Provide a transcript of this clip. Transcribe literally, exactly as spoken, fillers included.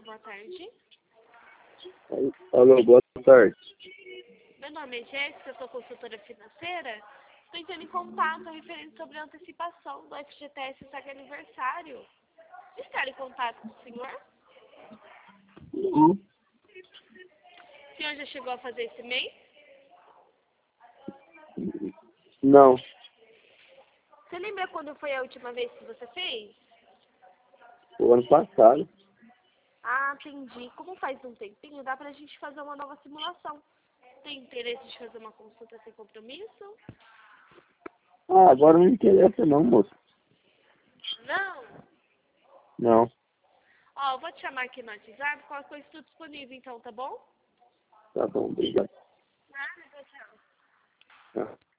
boa tarde. Alô, boa tarde. Meu nome é Jéssica, eu sou consultora financeira. Estou entrando em contato referente sobre a antecipação do F G T S Saga Aniversário. Estar em contato com o senhor? Uhum. O senhor já chegou a fazer esse mês? Não, Você lembra quando foi a última vez que você fez? o ano passado. Ah, entendi. Como faz um tempinho, dá pra gente fazer uma nova simulação. Tem interesse de fazer uma consulta sem compromisso? Ah, agora não me interessa não, moço. Não? Não, Ó, eu vou te chamar aqui no WhatsApp, qualquer coisa estou disponível então, tá bom? tá bom, obrigado. Nada, tchau, tchau. Tá.